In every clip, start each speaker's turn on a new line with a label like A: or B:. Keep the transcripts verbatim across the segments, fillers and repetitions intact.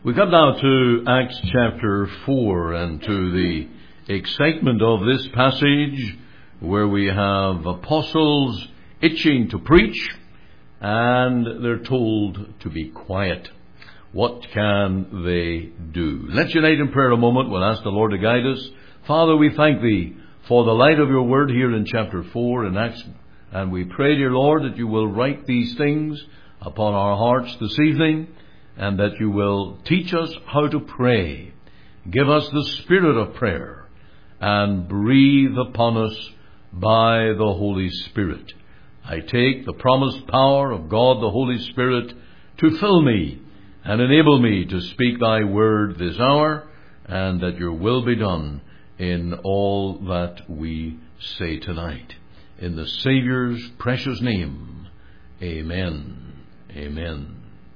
A: We come now to Acts chapter four and to the excitement of this passage where we have apostles itching to preach and they're told to be quiet. What can they do? Let's unite in prayer a moment. We'll ask the Lord to guide us. Father, we thank Thee for the light of Your Word here in chapter four in Acts. And we pray, dear Lord, that You will write these things upon our hearts this evening, and that You will teach us how to pray. Give us the spirit of prayer, and breathe upon us by the Holy Spirit. I take the promised power of God the Holy Spirit to fill me and enable me to speak Thy word this hour, and that Your will be done in all that we say tonight. In the Saviour's precious name, amen. Amen.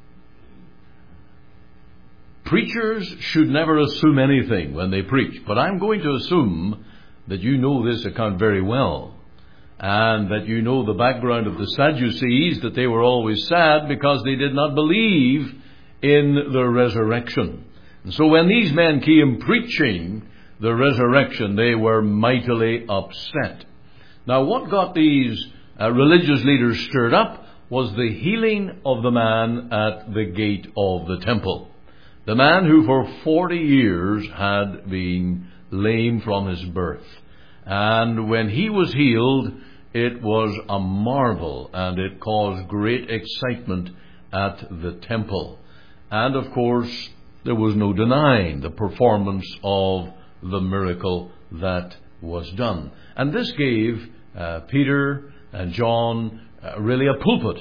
A: Preachers should never assume anything when they preach, but I'm going to assume that you know this account very well, and that you know the background of the Sadducees, that they were always sad because they did not believe in the resurrection. And so when these men came preaching the resurrection, they were mightily upset. Now, what got these uh, religious leaders stirred up was the healing of the man at the gate of the temple. The man who for forty years had been lame from his birth. And when he was healed, it was a marvel, and it caused great excitement at the temple. And of course, there was no denying the performance of the miracle that was done. And this gave uh, Peter and John uh, really a pulpit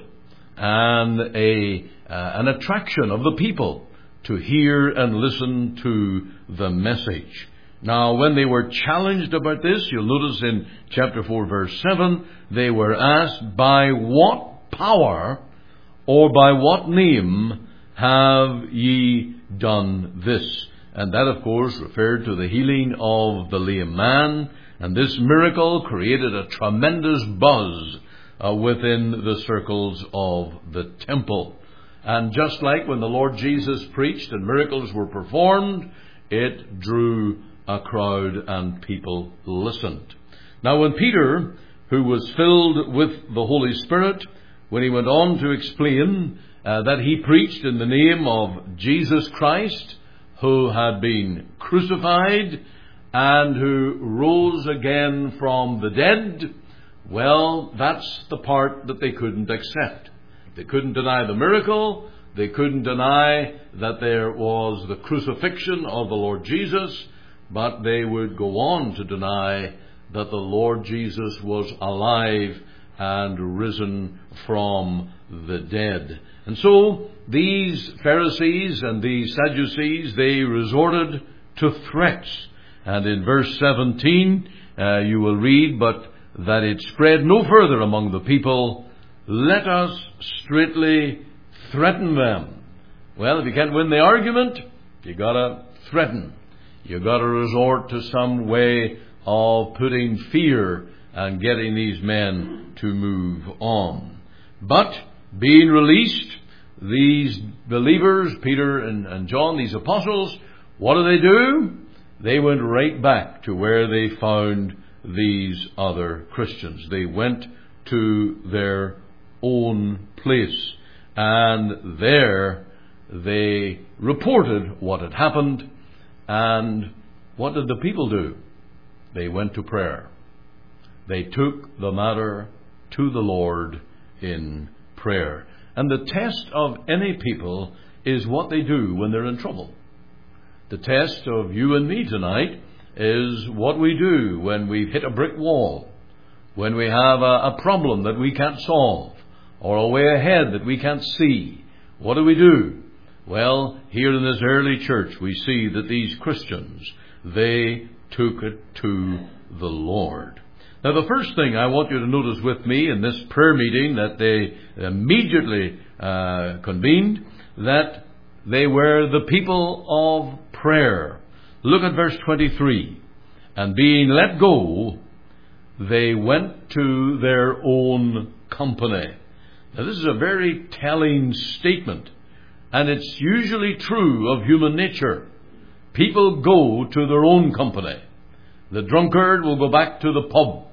A: and a uh, an attraction of the people to hear and listen to the message. Now, when they were challenged about this, you'll notice in chapter four, verse seven, they were asked, by what power or by what name have ye done this? And that, of course, referred to the healing of the lame man. And this miracle created a tremendous buzz uh, within the circles of the temple. And just like when the Lord Jesus preached and miracles were performed, it drew a crowd and people listened. Now, when Peter, who was filled with the Holy Spirit, when he went on to explain uh, that he preached in the name of Jesus Christ, who had been crucified and who rose again from the dead, well, that's the part that they couldn't accept. They couldn't deny the miracle. They couldn't deny that there was the crucifixion of the Lord Jesus, but they would go on to deny that the Lord Jesus was alive and risen from the dead. And so these Pharisees and these Sadducees, they resorted to threats. And in verse seventeen, uh, you will read, but that it spread no further among the people, let us straightly threaten them. Well, if you can't win the argument, you gotta threaten. You gotta resort to some way of putting fear and getting these men to move on. But being released, these believers, Peter and, and John, these apostles, what do they do? They went right back to where they found these other Christians. They went to their own place, and there they reported what had happened. And what did the people do? They went to prayer. They took the matter to the Lord in prayer. And the test of any people is what they do when they're in trouble. The test of you and me tonight is what we do when we've hit a brick wall, when we have a, a problem that we can't solve, or a way ahead that we can't see. What do we do? Well, here in this early church, we see that these Christians, they took it to the Lord. Now, the first thing I want you to notice with me in this prayer meeting that they immediately uh, convened, that they were the people of prayer. Look at verse twenty-three. And being let go, they went to their own company. Now, this is a very telling statement. And it's usually true of human nature. People go to their own company. The drunkard will go back to the pub.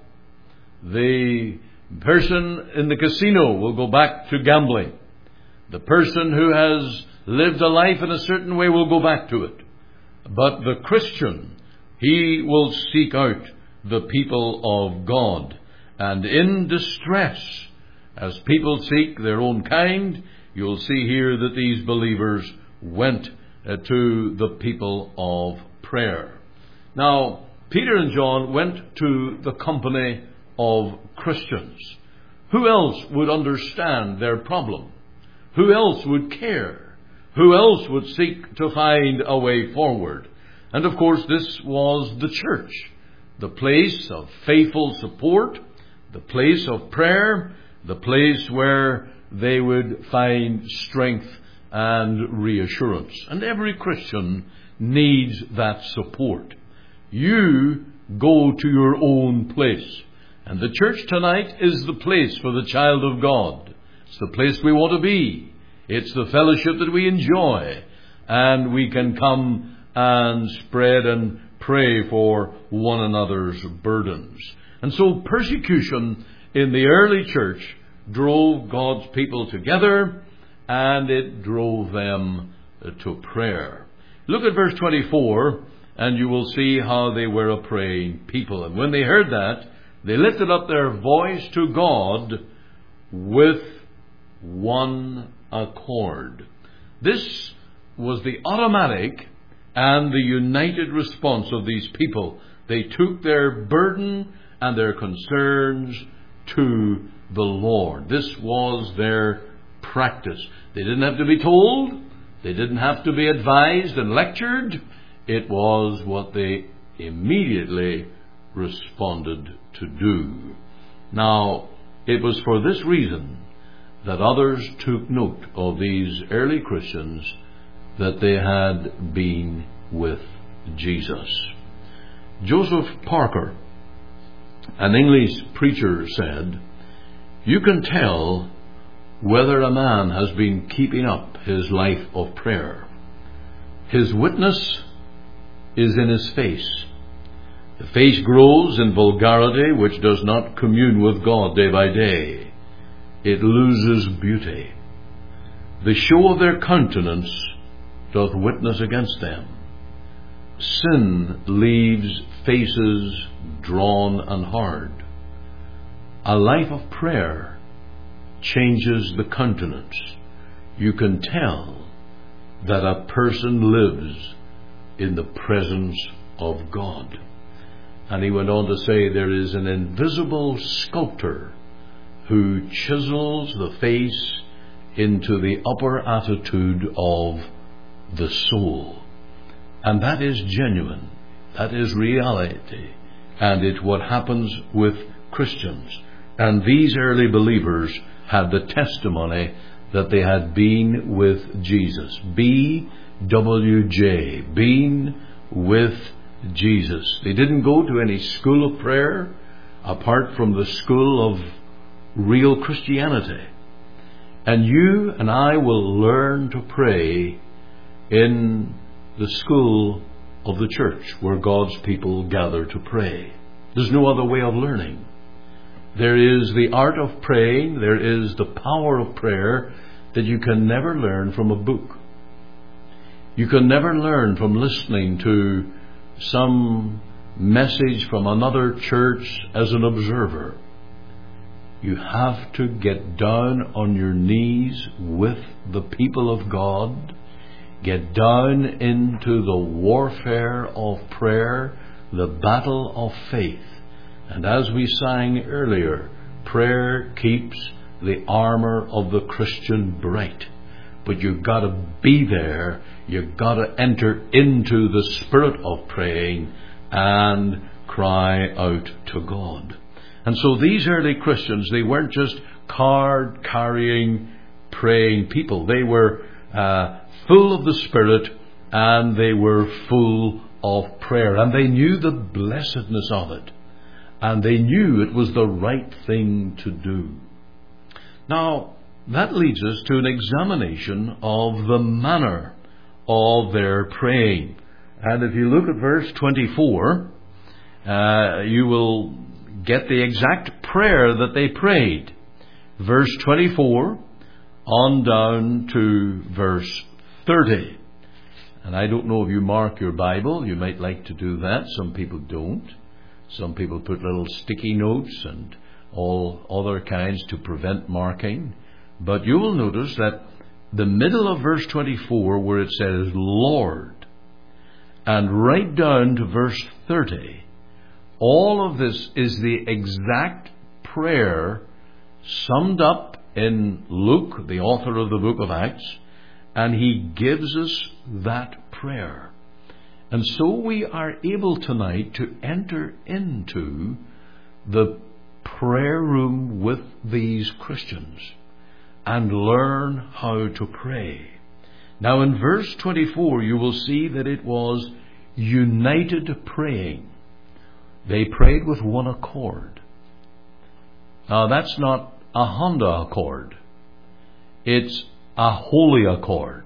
A: The person in the casino will go back to gambling. The person who has lived a life in a certain way will go back to it. But the Christian, he will seek out the people of God. And in distress, as people seek their own kind, you'll see here that these believers went uh, to the people of prayer. Now, Peter and John went to the company of Christians. Who else would understand their problem? Who else would care? Who else would seek to find a way forward? And of course, this was the church, the place of faithful support, the place of prayer, the place where they would find strength and reassurance. And every Christian needs that support. You go to your own place. And the church tonight is the place for the child of God. It's the place we want to be. It's the fellowship that we enjoy. And we can come and spread and pray for one another's burdens. And so persecution in the early church drove God's people together, and it drove them to prayer. Look at verse twenty-four, and you will see how they were a praying people. And when they heard that, they lifted up their voice to God with one accord. This was the automatic and the united response of these people. They took their burden and their concerns to the Lord. This was their practice. They didn't have to be told. They didn't have to be advised and lectured. It was what they immediately responded to do. Now, it was for this reason that others took note of these early Christians, that they had been with Jesus. Joseph Parker, an English preacher, said, "You can tell whether a man has been keeping up his life of prayer. His witness is in his face. The face grows in vulgarity which does not commune with God day by day. It loses beauty. The show of their countenance doth witness against them. Sin leaves faces drawn and hard. A life of prayer changes the countenance. You can tell that a person lives in the presence of God." And he went on to say, there is an invisible sculptor who chisels the face into the upper attitude of the soul. And that is genuine. That is reality. And it's what happens with Christians. And these early believers had the testimony that they had been with Jesus. B W J, been with Jesus. They didn't go to any school of prayer apart from the school of real Christianity. And you and I will learn to pray in the school of the church where God's people gather to pray. There's no other way of learning. There is the art of praying, there is the power of prayer that you can never learn from a book. You can never learn from listening to some message from another church as an observer. You have to get down on your knees with the people of God, get down into the warfare of prayer, the battle of faith. And as we sang earlier, prayer keeps the armor of the Christian bright. But you've got to be there. You've got to enter into the spirit of praying and cry out to God. And so these early Christians, they weren't just card-carrying, praying people. They were uh, full of the Spirit, and they were full of prayer. And they knew the blessedness of it. And they knew it was the right thing to do. Now, that leads us to an examination of the manner of their praying. And if you look at verse twenty-four, uh, you will get the exact prayer that they prayed. Verse twenty-four on down to verse thirty. And I don't know if you mark your Bible. You might like to do that. Some people don't. Some people put little sticky notes and all other kinds to prevent marking. But you will notice that the middle of verse twenty-four, where it says Lord, and right down to verse thirty, all of this is the exact prayer summed up in Luke, the author of the book of Acts, and he gives us that prayer. And so we are able tonight to enter into the prayer room with these Christians and learn how to pray. Now in verse twenty-four you will see that it was united praying. They prayed with one accord. Now that's not a Honda Accord. It's a holy accord.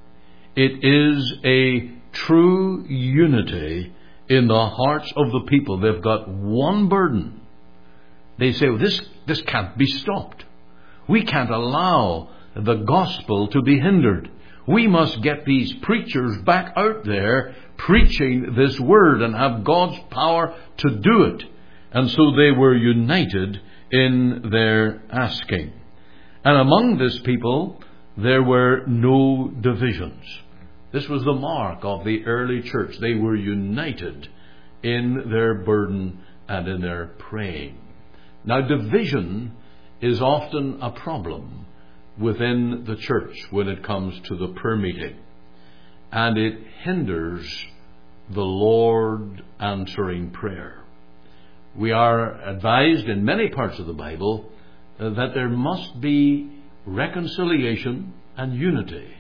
A: It is a true unity in the hearts of the people. They've got one burden. They say, well, this, this can't be stopped. We can't allow the gospel to be hindered. We must get these preachers back out there preaching this word and have God's power to do it. And so they were united in their asking. And among this people, there were no divisions. This was the mark of the early church. They were united in their burden and in their praying. Now, division is often a problem within the church when it comes to the prayer meeting. And it hinders the Lord answering prayer. We are advised in many parts of the Bible uh, that there must be reconciliation and unity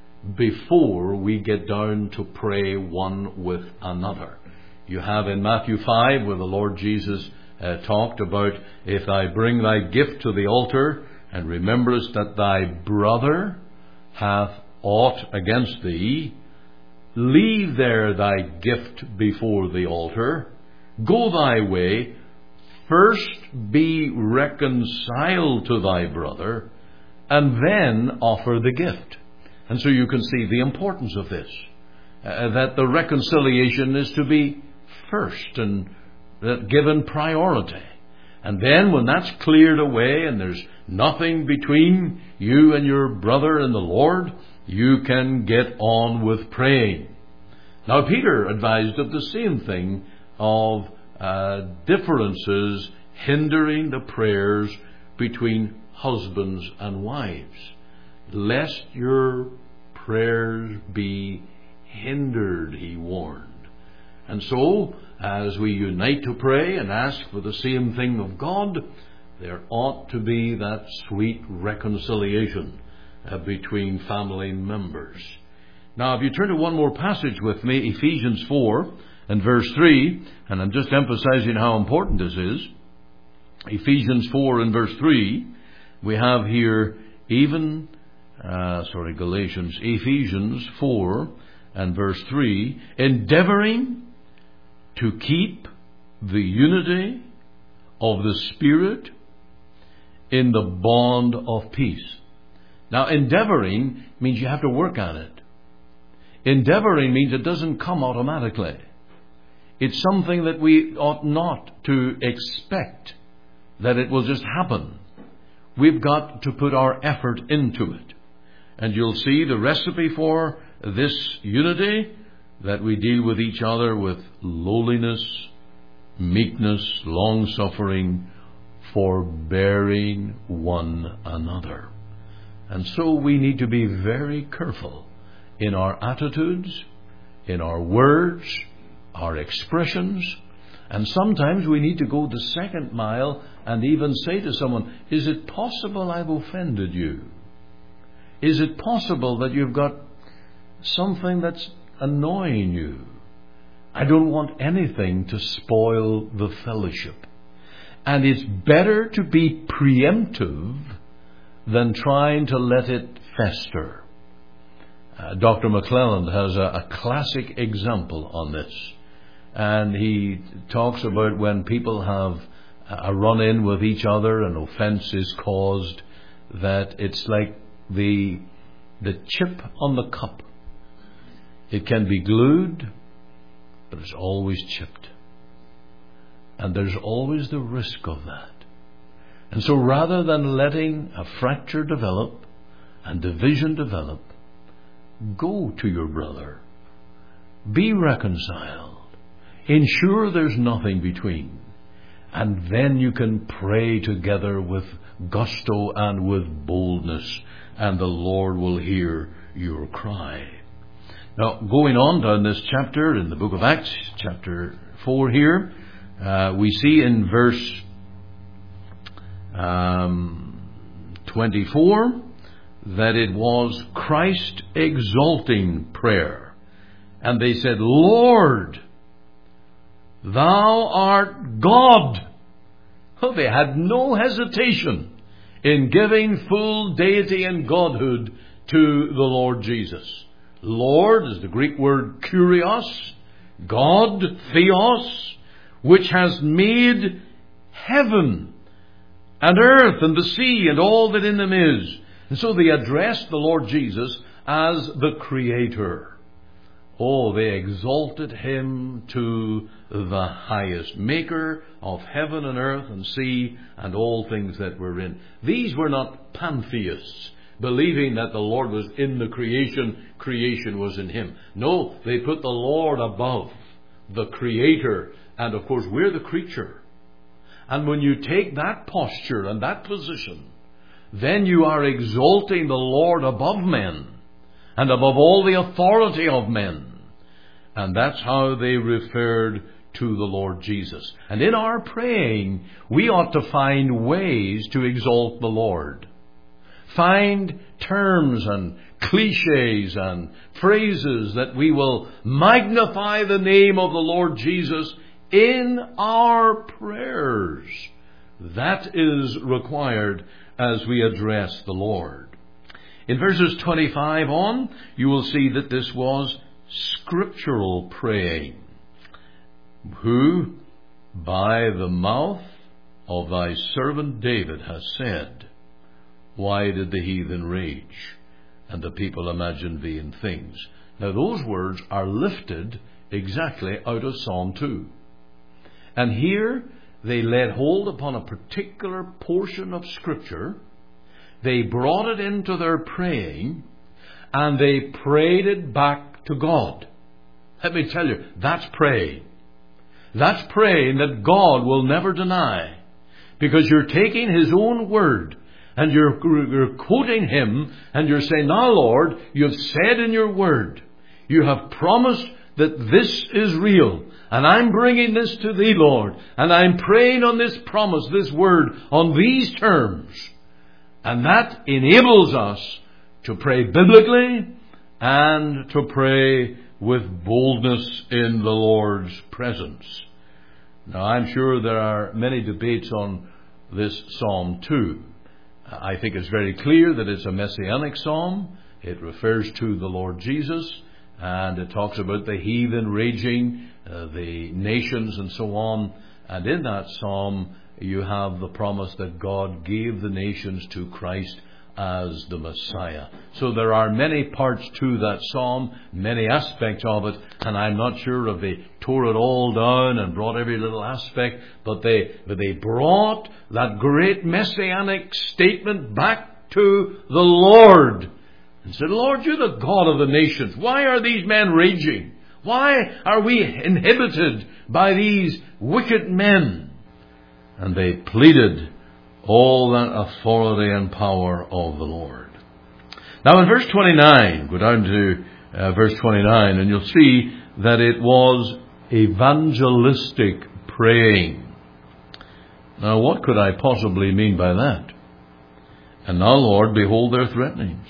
A: before we get down to pray one with another. You have in Matthew five where the Lord Jesus uh, talked about, if I bring thy gift to the altar and rememberest that thy brother hath aught against thee, leave there thy gift before the altar, go thy way, first be reconciled to thy brother, and then offer the gift. And so you can see the importance of this, uh, that the reconciliation is to be first and uh, given priority. And then when that's cleared away and there's nothing between you and your brother and the Lord, you can get on with praying. Now Peter advised of the same thing, of uh, differences hindering the prayers between husbands and wives. Lest your prayers be hindered, he warned. And so, as we unite to pray and ask for the same thing of God, there ought to be that sweet reconciliation uh, between family members. Now, if you turn to one more passage with me, Ephesians four and verse three, and I'm just emphasizing how important this is. Ephesians four and verse three, we have here even, uh, sorry, Galatians, Ephesians four and verse three, endeavoring to keep the unity of the Spirit in the bond of peace. Now, endeavoring means you have to work on it. Endeavoring means it doesn't come automatically. It's something that we ought not to expect that it will just happen. We've got to put our effort into it. And you'll see the recipe for this unity, that we deal with each other with lowliness, meekness, long-suffering, forbearing one another. And so we need to be very careful in our attitudes, in our words, our expressions. And sometimes we need to go the second mile and even say to someone, is it possible I've offended you? Is it possible that you've got something that's annoying you? I don't want anything to spoil the fellowship. And it's better to be preemptive than trying to let it fester. Uh, Doctor McClelland has a, a classic example on this. And he talks about when people have a run-in with each other and offence is caused, that it's like the, the chip on the cup. It can be glued, but it's always chipped. And there's always the risk of that. And so rather than letting a fracture develop and division develop, go to your brother. Be reconciled. Ensure there's nothing between. And then you can pray together with gusto and with boldness, and the Lord will hear your cry. Now, going on down this chapter in the book of Acts, chapter four here, uh, we see in verse um, twenty-four that it was Christ exalting prayer. And they said, Lord, Thou art God. Well, they had no hesitation in giving full deity and godhood to the Lord Jesus. Lord is the Greek word kurios, God, theos, which has made heaven and earth and the sea and all that in them is. And so they addressed the Lord Jesus as the Creator. Oh, they exalted Him to the highest, Maker of heaven and earth and sea and all things that were in. These were not pantheists, believing that the Lord was in the creation, creation was in Him. No, they put the Lord above the Creator, and of course we're the creature. And when you take that posture and that position, then you are exalting the Lord above men and above all the authority of men. And that's how they referred to the Lord Jesus. And in our praying, we ought to find ways to exalt the Lord. Find terms and cliches and phrases that we will magnify the name of the Lord Jesus in our prayers. That is required as we address the Lord. In verses twenty-five on, you will see that this was scriptural praying. Who, by the mouth of thy servant David, has said, Why did the heathen rage, and the people imagine vain things? Now those words are lifted exactly out of Psalm two. And here they laid hold upon a particular portion of Scripture. They brought it into their praying, and they prayed it back to God. Let me tell you, that's praying. That's praying that God will never deny. Because you're taking His own word, and you're, you're quoting Him, and you're saying, Now, Lord, you have said in your word, you have promised that this is real, and I'm bringing this to Thee, Lord, and I'm praying on this promise, this word, on these terms. And that enables us to pray biblically and to pray with boldness in the Lord's presence. Now, I'm sure there are many debates on this Psalm too. I think it's very clear that it's a messianic psalm. It refers to the Lord Jesus, and it talks about the heathen raging, uh, the nations and so on. And in that psalm, you have the promise that God gave the nations to Christ as the Messiah. So there are many parts to that psalm, many aspects of it, and I'm not sure if they tore it all down and brought every little aspect, but they, but they brought that great messianic statement back to the Lord and said, Lord, you're the God of the nations. Why are these men raging? Why are we inhibited by these wicked men? And they pleaded all that authority and power of the Lord. Now in verse twenty-nine, go down to uh, verse twenty-nine, and you'll see that it was evangelistic praying. Now what could I possibly mean by that? And now, Lord, behold their threatenings,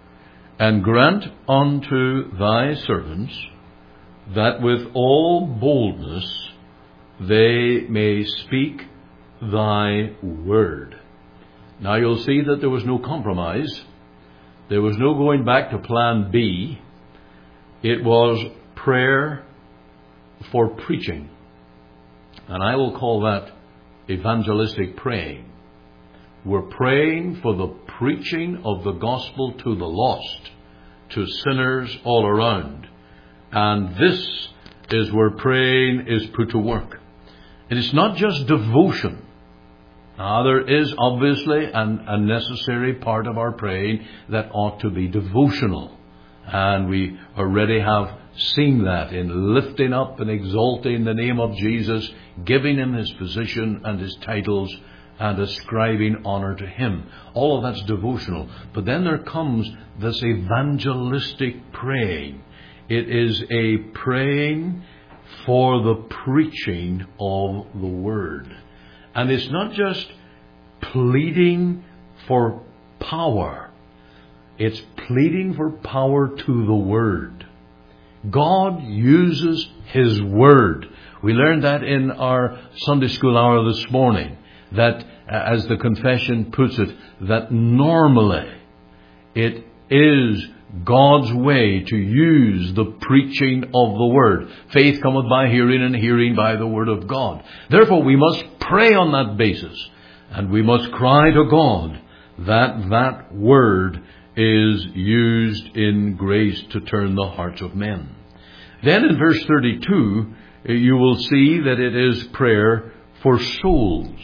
A: and grant unto Thy servants that with all boldness they may speak Thy word. Now you'll see that there was no compromise. There was no going back to plan B. It was prayer for preaching. And I will call that evangelistic praying. We're praying for the preaching of the gospel to the lost, to sinners all around. And this is where praying is put to work. And it's not just devotion. Now, there is obviously an, a necessary part of our praying that ought to be devotional. And we already have seen that in lifting up and exalting the name of Jesus, giving him his position and his titles, and ascribing honor to him. All of that's devotional. But then there comes this evangelistic praying. It is a praying for the preaching of the word. And it's not just pleading for power. It's pleading for power to the word. God uses his word. We learned that in our Sunday school hour this morning. That, as the confession puts it, that normally it is God's way to use the preaching of the word. Faith cometh by hearing, and hearing by the word of God. Therefore, we must pray on that basis. And we must cry to God that that word is used in grace to turn the hearts of men. Then in verse thirty-two, you will see that it is prayer for souls.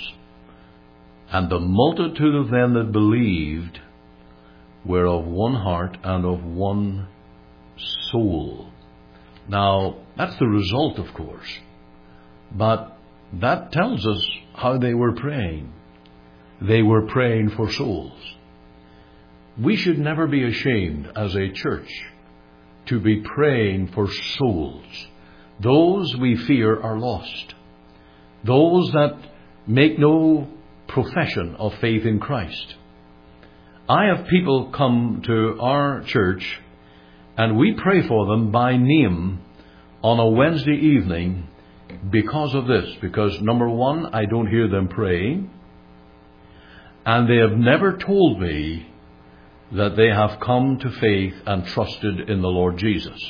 A: And the multitude of them that believed were of one heart and of one soul. Now, that's the result, of course. But that tells us how they were praying. They were praying for souls. We should never be ashamed as a church to be praying for souls. Those we fear are lost. Those that make no profession of faith in Christ. I have people come to our church and we pray for them by name on a Wednesday evening because of this. Because number one, I don't hear them praying, and they have never told me that they have come to faith and trusted in the Lord Jesus.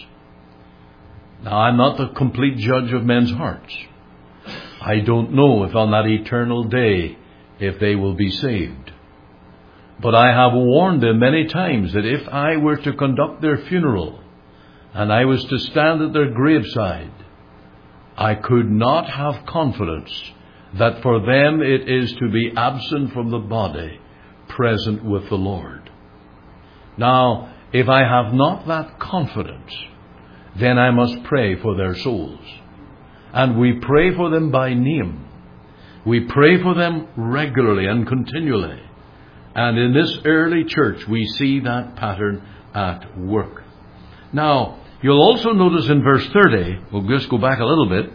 A: Now, I'm not the complete judge of men's hearts. I don't know if on that eternal day if they will be saved. But I have warned them many times that if I were to conduct their funeral and I was to stand at their graveside, I could not have confidence that for them it is to be absent from the body, present with the Lord. Now, if I have not that confidence, then I must pray for their souls. And we pray for them by name. We pray for them regularly and continually. And in this early church, we see that pattern at work. Now, you'll also notice in verse thirty, we'll just go back a little bit,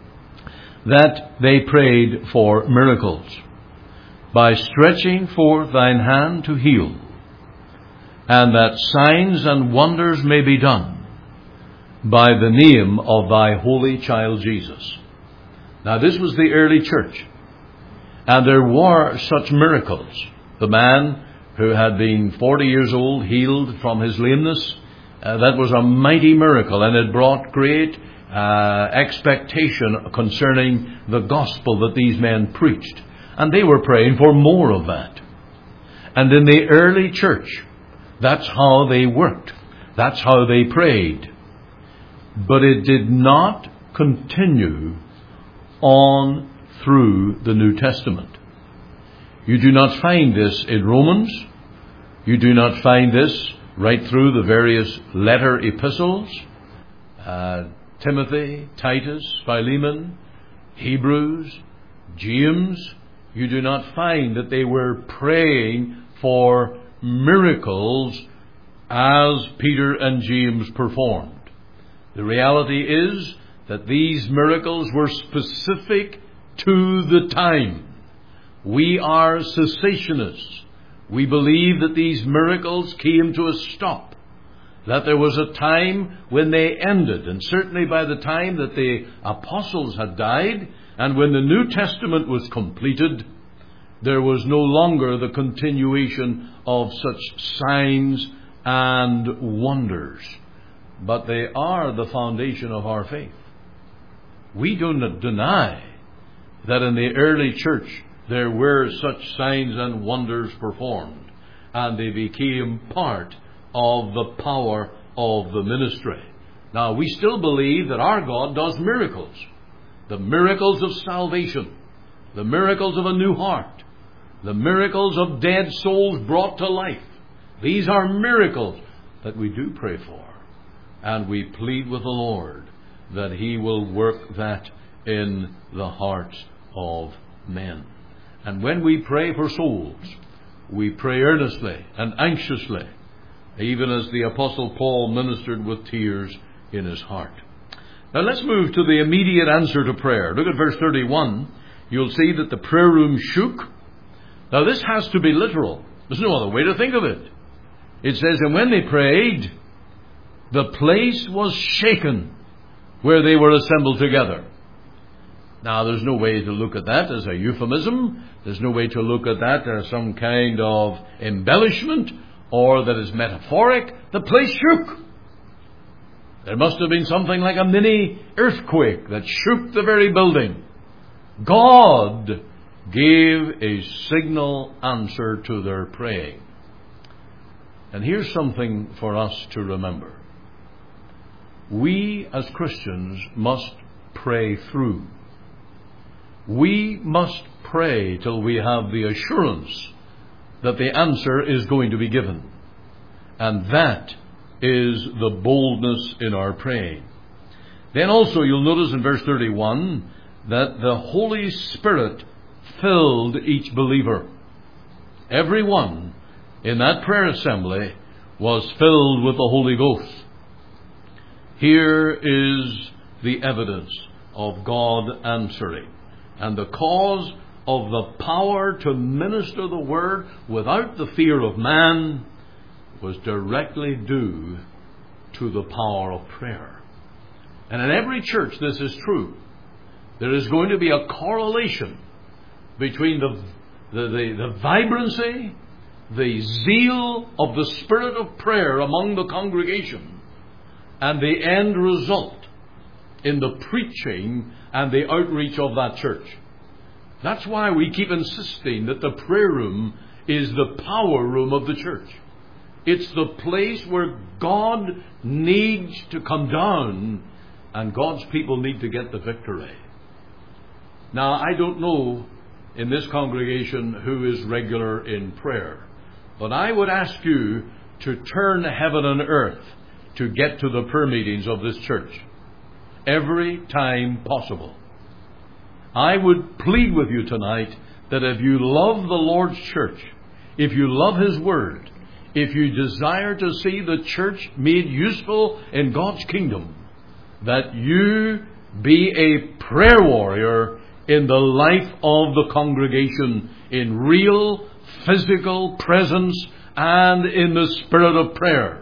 A: that they prayed for miracles. By stretching forth thine hand to heal, and that signs and wonders may be done by the name of thy holy child Jesus. Now, this was the early church. And there were such miracles. The man who had been forty years old, healed from his lameness, uh, that was a mighty miracle, and it brought great uh, expectation concerning the gospel that these men preached. And they were praying for more of that. And in the early church, that's how they worked. That's how they prayed. But it did not continue on through the New Testament. You do not find this in Romans. You do not find this right through the various letter epistles. Uh, Timothy, Titus, Philemon, Hebrews, James. You do not find that they were praying for miracles as Peter and James performed. The reality is that these miracles were specific to the time. We are cessationists. We believe that these miracles came to a stop, that there was a time when they ended, and certainly by the time that the apostles had died and when the New Testament was completed, there was no longer the continuation of such signs and wonders. But they are the foundation of our faith. We do not deny that in the early church there were such signs and wonders performed, and they became part of the power of the ministry. Now, we still believe that our God does miracles. The miracles of salvation, the miracles of a new heart, the miracles of dead souls brought to life. These are miracles that we do pray for. And we plead with the Lord that He will work that in the hearts of men. And when we pray for souls, we pray earnestly and anxiously, even as the Apostle Paul ministered with tears in his heart. Now let's move to the immediate answer to prayer. Look at verse thirty-one. You'll see that the prayer room shook. Now this has to be literal. There's no other way to think of it. It says, and when they prayed, the place was shaken where they were assembled together. Now, there's no way to look at that as a euphemism. There's no way to look at that as some kind of embellishment or that is metaphoric. The place shook. There must have been something like a mini earthquake that shook the very building. God gave a signal answer to their praying. And here's something for us to remember. We as Christians must pray through. We must pray till we have the assurance that the answer is going to be given. And that is the boldness in our praying. Then also you'll notice in verse thirty-one that the Holy Spirit filled each believer. Everyone in that prayer assembly was filled with the Holy Ghost. Here is the evidence of God answering. And the cause of the power to minister the word without the fear of man was directly due to the power of prayer. And in every church this is true. There is going to be a correlation between the, the, the, the vibrancy, the zeal of the spirit of prayer among the congregation and the end result in the preaching and the outreach of that church. That's why we keep insisting that the prayer room is the power room of the church. It's the place where God needs to come down and God's people need to get the victory. Now, I don't know in this congregation who is regular in prayer, but I would ask you to turn heaven and earth to get to the prayer meetings of this church every time possible. I would plead with you tonight that if you love the Lord's church, if you love His Word, if you desire to see the church made useful in God's kingdom, that you be a prayer warrior in the life of the congregation, in real physical presence and in the spirit of prayer.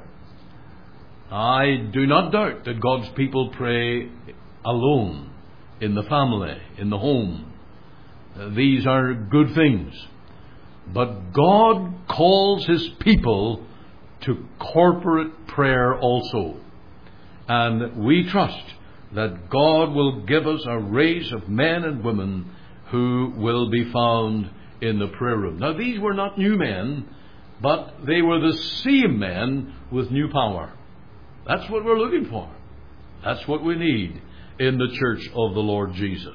A: I do not doubt that God's people pray alone, in the family, in the home. These are good things. But God calls His people to corporate prayer also. And we trust that God will give us a race of men and women who will be found in the prayer room. Now, these were not new men, but they were the same men with new power. That's what we're looking for. That's what we need in the church of the Lord Jesus.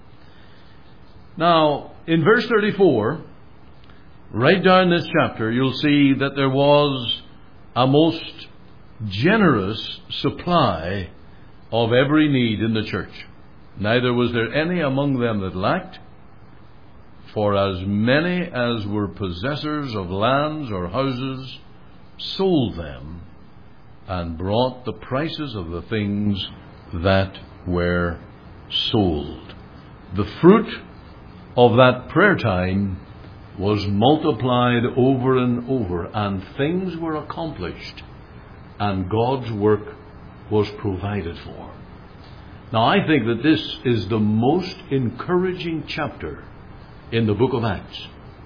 A: Now, in verse thirty-four, right down this chapter, you'll see that there was a most generous supply of every need in the church. Neither was there any among them that lacked, for as many as were possessors of lands or houses sold them and brought the prices of the things that were sold. The fruit of that prayer time was multiplied over and over, and things were accomplished, and God's work was provided for. Now, I think that this is the most encouraging chapter in the book of Acts.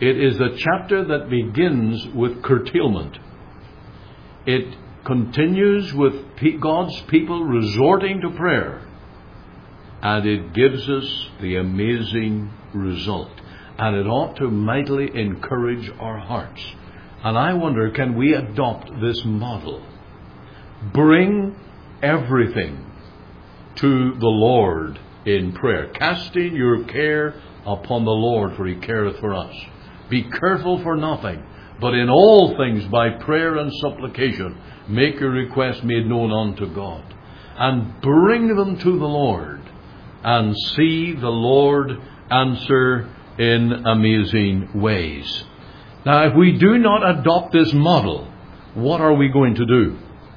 A: It is a chapter that begins with curtailment. It continues with God's people resorting to prayer. And it gives us the amazing result. And it ought to mightily encourage our hearts. And I wonder, can we adopt this model? Bring everything to the Lord in prayer, casting your care upon the Lord, for He careth for us. Be careful for nothing, but in all things by prayer and supplication make your requests made known unto God, and bring them to the Lord, and see the Lord answer in amazing ways. Now, if we do not adopt this model, what are we going to do?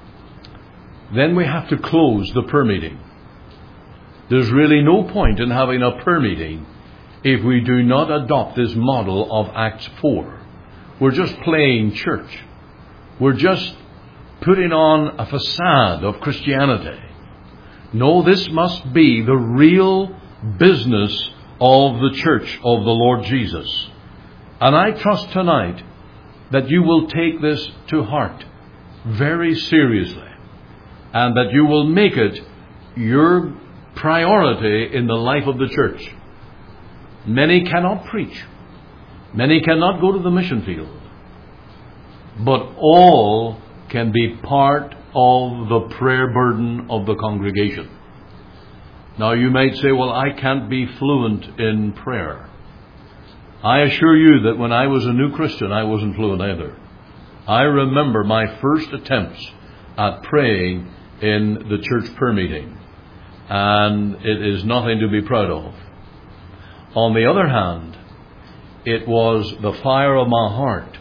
A: Then we have to close the prayer meeting. There's really no point in having a prayer meeting if we do not adopt this model of Acts four. We're just playing church. We're just putting on a facade of Christianity. No, this must be the real business of the church of the Lord Jesus. And I trust tonight that you will take this to heart very seriously, and that you will make it your priority in the life of the church. Many cannot preach. Many cannot go to the mission field. But all can be part of the prayer burden of the congregation. Now you might say, well, I can't be fluent in prayer. I assure you that when I was a new Christian, I wasn't fluent either. I remember my first attempts at praying in the church prayer meeting. And it is nothing to be proud of. On the other hand, it was the fire of my heart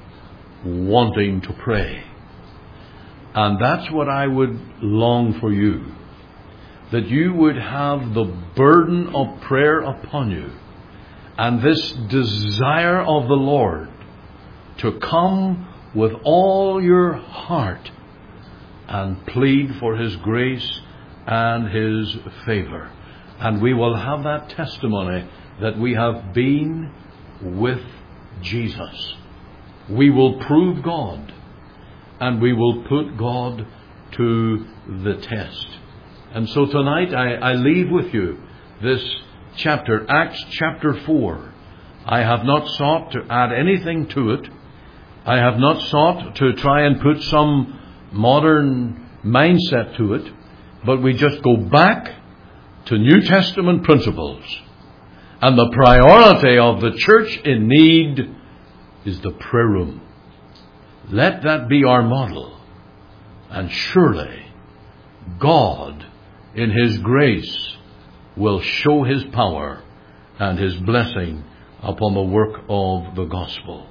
A: wanting to pray. And that's what I would long for you. That you would have the burden of prayer upon you. And this desire of the Lord to come with all your heart and plead for His grace and His favor. And we will have that testimony that we have been with Jesus. We will prove God, and we will put God to the test. And so tonight I, I leave with you this chapter, Acts chapter four. I have not sought to add anything to it. I have not sought to try and put some modern mindset to it, but we just go back to New Testament principles. And the priority of the church in need is the prayer room. Let that be our model. And surely God, in His grace, will show His power and His blessing upon the work of the gospel.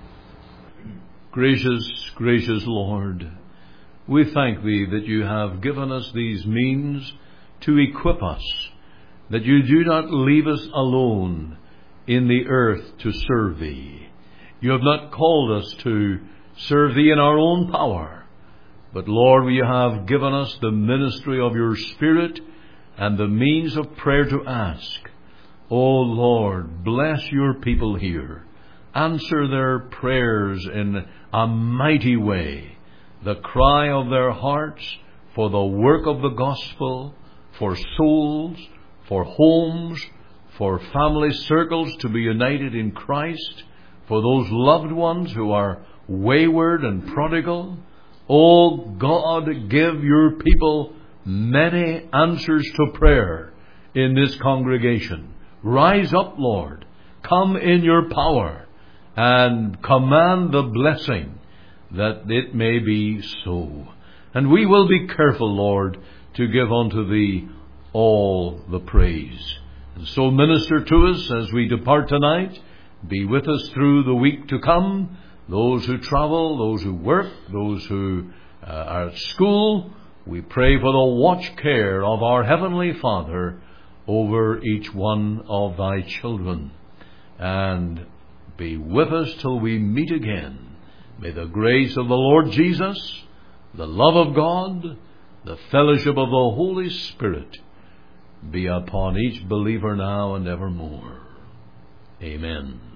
A: Gracious, gracious Lord, we thank Thee that You have given us these means to equip us, that You do not leave us alone in the earth to serve Thee. You have not called us to serve Thee in our own power, but Lord, You have given us the ministry of Your Spirit and the means of prayer to ask. Oh Lord, bless Your people here. Answer their prayers in a mighty way. The cry of their hearts for the work of the gospel, for souls, for homes, for family circles to be united in Christ, for those loved ones who are wayward and prodigal. Oh God, give Your people many answers to prayer in this congregation. Rise up, Lord. Come in Your power and command the blessing that it may be so. And we will be careful, Lord, to give unto Thee all the praise. And so minister to us as we depart tonight. Be with us through the week to come. Those who travel, those who work, those who uh, are at school, we pray for the watch care of our Heavenly Father over each one of Thy children. And be with us till we meet again. May the grace of the Lord Jesus, the love of God, the fellowship of the Holy Spirit be upon each believer now and evermore. Amen.